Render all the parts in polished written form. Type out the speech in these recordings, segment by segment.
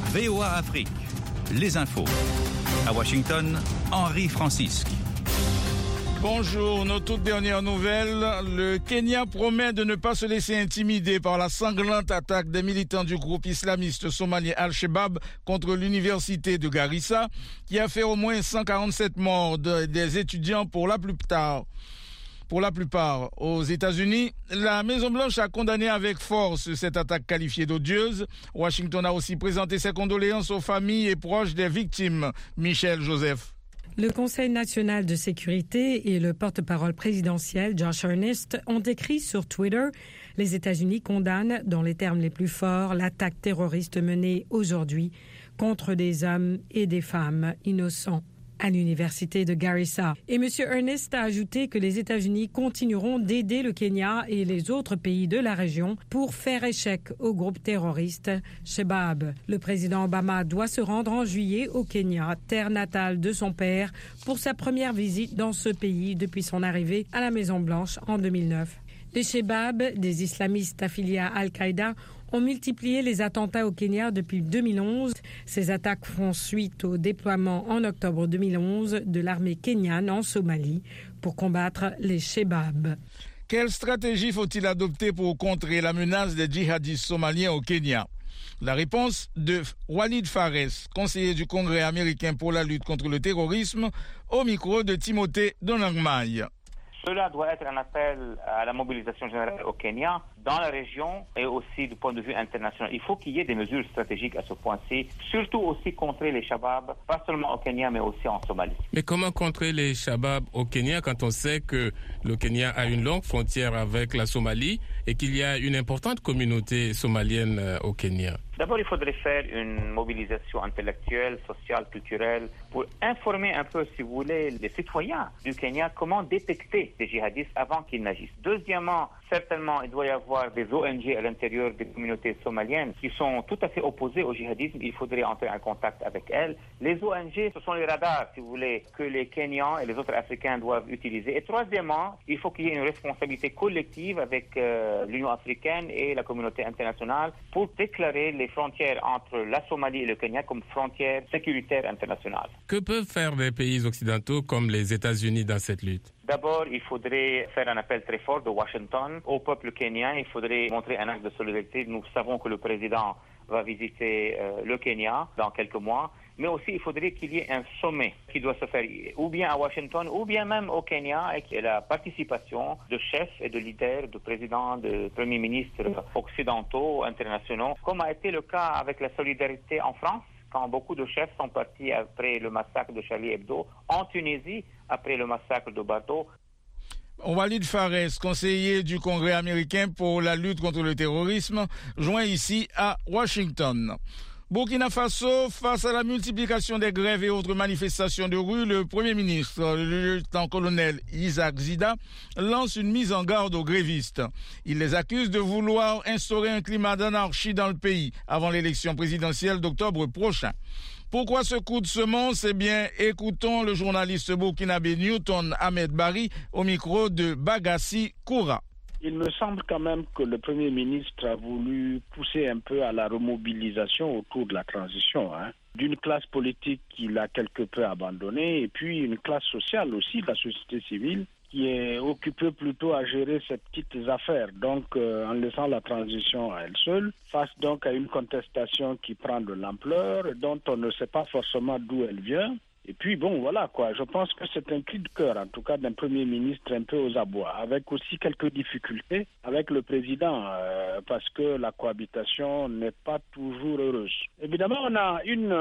VOA Afrique, les infos. À Washington, Henri Francisque. Bonjour, nos toutes dernières nouvelles. Le Kenya promet de ne pas se laisser intimider par la sanglante attaque des militants du groupe islamiste somalien Al-Shabaab contre l'université de Garissa, qui a fait au moins 147 morts des étudiants pour la plupart aux États-Unis. La Maison-Blanche a condamné avec force cette attaque qualifiée d'odieuse. Washington a aussi présenté ses condoléances aux familles et proches des victimes. Michel Joseph. Le Conseil national de sécurité et le porte-parole présidentiel Josh Earnest ont écrit sur Twitter « Les États-Unis condamnent, dans les termes les plus forts, l'attaque terroriste menée aujourd'hui contre des hommes et des femmes innocents » à l'université de Garissa. Et M. Earnest a ajouté que les États-Unis continueront d'aider le Kenya et les autres pays de la région pour faire échec au groupe terroriste Shabaab. Le président Obama doit se rendre en juillet au Kenya, terre natale de son père, pour sa première visite dans ce pays depuis son arrivée à la Maison-Blanche en 2009. Les Shabaab, des islamistes affiliés à Al-Qaïda, ont multiplié les attentats au Kenya depuis 2011. Ces attaques font suite au déploiement en octobre 2011 de l'armée kenyane en Somalie pour combattre les Shabaab. Quelle stratégie faut-il adopter pour contrer la menace des djihadistes somaliens au Kenya? La réponse de Walid Fares, conseiller du Congrès américain pour la lutte contre le terrorisme, au micro de Timothée Donangmaï. Cela doit être un appel à la mobilisation générale au Kenya, dans la région et aussi du point de vue international. Il faut qu'il y ait des mesures stratégiques à ce point-ci, surtout aussi contrer les Shabaab, pas seulement au Kenya mais aussi en Somalie. Mais comment contrer les Shabaab au Kenya quand on sait que le Kenya a une longue frontière avec la Somalie et qu'il y a une importante communauté somalienne au Kenya? D'abord, il faudrait faire une mobilisation intellectuelle, sociale, culturelle pour informer un peu, si vous voulez, les citoyens du Kenya comment détecter les djihadistes avant qu'ils n'agissent. Deuxièmement, certainement, il doit y avoir des ONG à l'intérieur des communautés somaliennes qui sont tout à fait opposées au djihadisme. Il faudrait entrer en contact avec elles. Les ONG, ce sont les radars, si vous voulez, que les Kenyans et les autres Africains doivent utiliser. Et troisièmement, il faut qu'il y ait une responsabilité collective avec l'Union africaine et la communauté internationale pour déclarer les frontières entre la Somalie et le Kenya comme frontières sécuritaires internationales. Que peuvent faire les pays occidentaux comme les États-Unis dans cette lutte? D'abord, il faudrait faire un appel très fort de Washington au peuple kenyan. Il faudrait montrer un acte de solidarité. Nous savons que le président va visiter le Kenya dans quelques mois. Mais aussi, il faudrait qu'il y ait un sommet qui doit se faire ou bien à Washington ou bien même au Kenya et qu'il y ait la participation de chefs et de leaders, de présidents, de premiers ministres occidentaux, internationaux, comme a été le cas avec la solidarité en France, quand beaucoup de chefs sont partis après le massacre de Charlie Hebdo, en Tunisie, après le massacre de Bardo. Walid Fares, conseiller du Congrès américain pour la lutte contre le terrorisme, joint ici à Washington. Burkina Faso, face à la multiplication des grèves et autres manifestations de rue, le Premier ministre, le lieutenant-colonel Isaac Zida, lance une mise en garde aux grévistes. Il les accuse de vouloir instaurer un climat d'anarchie dans le pays avant l'élection présidentielle d'octobre prochain. Pourquoi ce coup de semonce? Eh bien, écoutons le journaliste burkinabé Newton Ahmed Bari au micro de Bagassi Koura. Il me semble quand même que le Premier ministre a voulu pousser un peu à la remobilisation autour de la transition, d'une classe politique qu'il a quelque peu abandonnée et puis une classe sociale aussi, la société civile, qui est occupée plutôt à gérer ces petites affaires, donc en laissant la transition à elle seule, face donc à une contestation qui prend de l'ampleur, dont on ne sait pas forcément d'où elle vient. Et puis bon, voilà quoi, je pense que c'est un cri de cœur, en tout cas d'un Premier ministre un peu aux abois, avec aussi quelques difficultés avec le président, parce que la cohabitation n'est pas toujours heureuse. Évidemment, on a une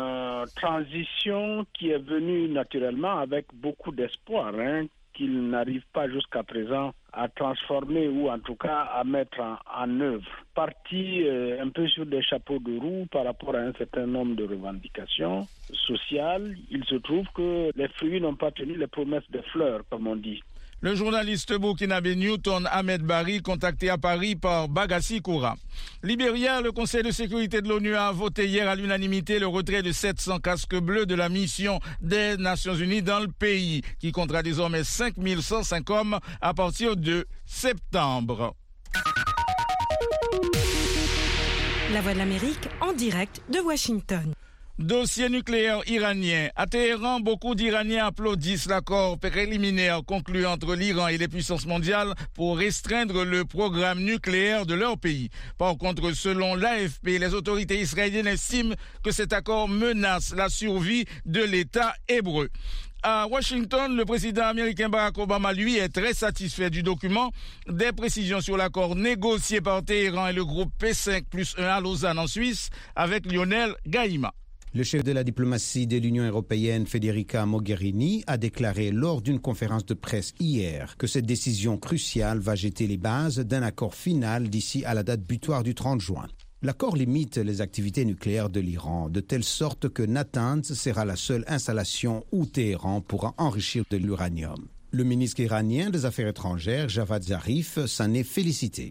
transition qui est venue naturellement avec beaucoup d'espoir, qu'il n'arrive pas jusqu'à présent à transformer ou en tout cas à mettre en œuvre. Parti un peu sur des chapeaux de roue par rapport à un certain nombre de revendications sociales, il se trouve que les fruits n'ont pas tenu les promesses des fleurs, comme on dit. Le journaliste burkinabé Newton Ahmed Bari, contacté à Paris par Bagassi Koura. Libéria, le Conseil de sécurité de l'ONU a voté hier à l'unanimité le retrait de 700 casques bleus de la mission des Nations Unies dans le pays, qui comptera désormais 5105 hommes à partir de septembre. La Voix de l'Amérique en direct de Washington. Dossier nucléaire iranien. À Téhéran, beaucoup d'Iraniens applaudissent l'accord préliminaire conclu entre l'Iran et les puissances mondiales pour restreindre le programme nucléaire de leur pays. Par contre, selon l'AFP, les autorités israéliennes estiment que cet accord menace la survie de l'État hébreu. À Washington, le président américain Barack Obama, lui, est très satisfait du document. Des précisions sur l'accord négocié par Téhéran et le groupe P5+1 à Lausanne en Suisse avec Lionel Gaïma. Le chef de la diplomatie de l'Union européenne, Federica Mogherini, a déclaré lors d'une conférence de presse hier que cette décision cruciale va jeter les bases d'un accord final d'ici à la date butoir du 30 juin. L'accord limite les activités nucléaires de l'Iran, de telle sorte que Natanz sera la seule installation où Téhéran pourra enrichir de l'uranium. Le ministre iranien des Affaires étrangères, Javad Zarif, s'en est félicité.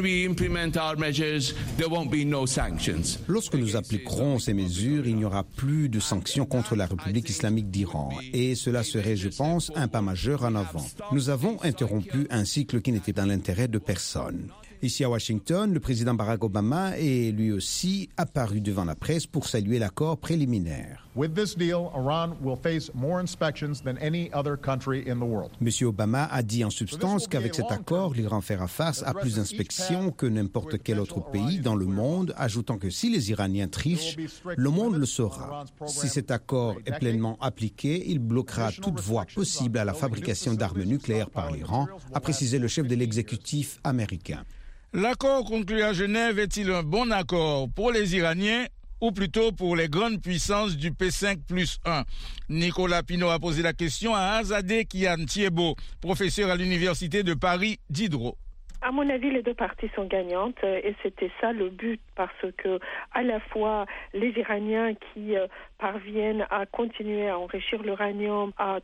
Lorsque nous appliquerons ces mesures, il n'y aura plus de sanctions contre la République islamique d'Iran. Et cela serait, je pense, un pas majeur en avant. Nous avons interrompu un cycle qui n'était dans l'intérêt de personne. Ici à Washington, le président Barack Obama est lui aussi apparu devant la presse pour saluer l'accord préliminaire. Monsieur Obama a dit en substance qu'avec cet accord, l'Iran fera face à plus d'inspections que n'importe quel autre pays dans le monde, ajoutant que si les Iraniens trichent, le monde le saura. Si cet accord est pleinement appliqué, il bloquera toute voie possible à la fabrication d'armes nucléaires par l'Iran, a précisé le chef de l'exécutif américain. L'accord conclu à Genève est-il un bon accord pour les Iraniens ou plutôt pour les grandes puissances du P5+1? Nicolas Pinault a posé la question à Azadeh Kian Thiébaut, professeur à l'Université de Paris Diderot. À mon avis, les deux parties sont gagnantes et c'était ça le but, parce que à la fois les Iraniens qui parviennent à continuer à enrichir l'uranium à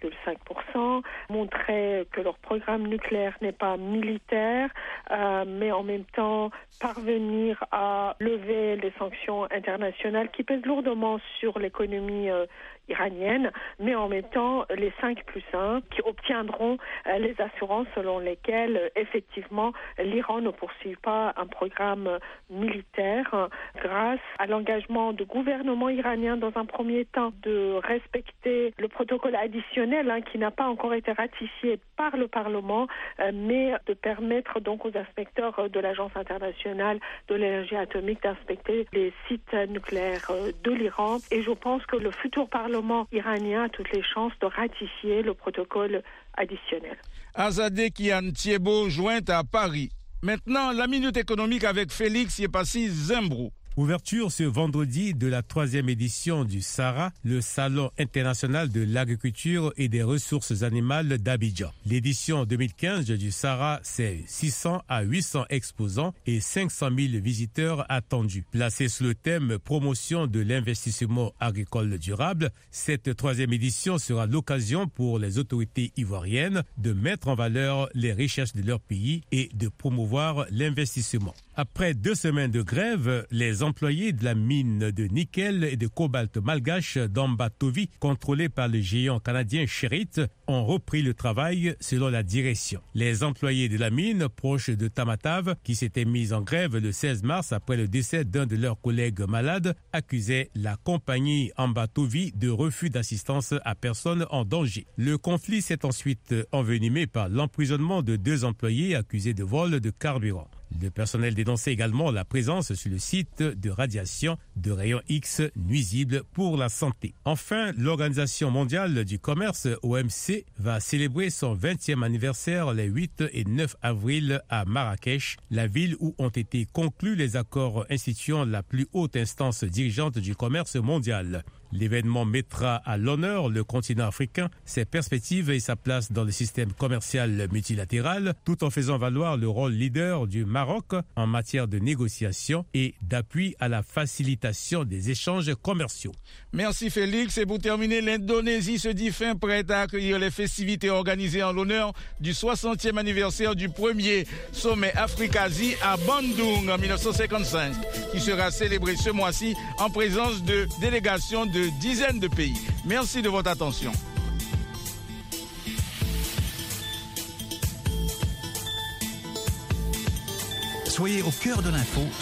3,5%, montraient que leur programme nucléaire n'est pas militaire, mais en même temps parvenir à lever les sanctions internationales qui pèsent lourdement sur l'économie iranienne, mais en même temps les 5+1 qui obtiendront les assurances selon lesquelles effectivement l'Iran ne poursuit pas un programme militaire grâce à l'engagement du gouvernement iranien dans un premier temps de respecter le protocole additionnel qui n'a pas encore été ratifié par le Parlement, mais de permettre donc aux inspecteurs de l'Agence internationale de l'énergie atomique d'inspecter les sites nucléaires de l'Iran. Et je pense que le futur Parlement iranien a toutes les chances de ratifier le protocole additionnel. Azadeh Kian Thiébaut, jointe à Paris. Maintenant, la minute économique avec Félix Yepassi Zembrou. Ouverture ce vendredi de la 3e édition du SARA, le Salon international de l'agriculture et des ressources animales d'Abidjan. L'édition 2015 du SARA, c'est 600 à 800 exposants et 500 000 visiteurs attendus. Placée sous le thème promotion de l'investissement agricole durable, cette 3e édition sera l'occasion pour les autorités ivoiriennes de mettre en valeur les richesses de leur pays et de promouvoir l'investissement. Après 2 semaines de grève, les employés de la mine de nickel et de cobalt malgache d'Ambatovi, contrôlée par le géant canadien Sherritt, ont repris le travail selon la direction. Les employés de la mine, proches de Tamatave, qui s'étaient mis en grève le 16 mars après le décès d'un de leurs collègues malades, accusaient la compagnie Ambatovi de refus d'assistance à personne en danger. Le conflit s'est ensuite envenimé par l'emprisonnement de 2 employés accusés de vol de carburant. Le personnel dénonçait également la présence sur le site de radiation de rayons X nuisibles pour la santé. Enfin, l'Organisation mondiale du commerce, OMC, va célébrer son 20e anniversaire les 8 et 9 avril à Marrakech, la ville où ont été conclus les accords instituant la plus haute instance dirigeante du commerce mondial. L'événement mettra à l'honneur le continent africain, ses perspectives et sa place dans le système commercial multilatéral, tout en faisant valoir le rôle leader du Maroc en matière de négociation et d'appui à la facilitation des échanges commerciaux. Merci Félix. Et pour terminer, l'Indonésie se dit fin prête à accueillir les festivités organisées en l'honneur du 60e anniversaire du premier sommet Afrique-Asie à Bandung en 1955, qui sera célébré ce mois-ci en présence de délégations de dizaines de pays. Merci de votre attention. Soyez au cœur de l'info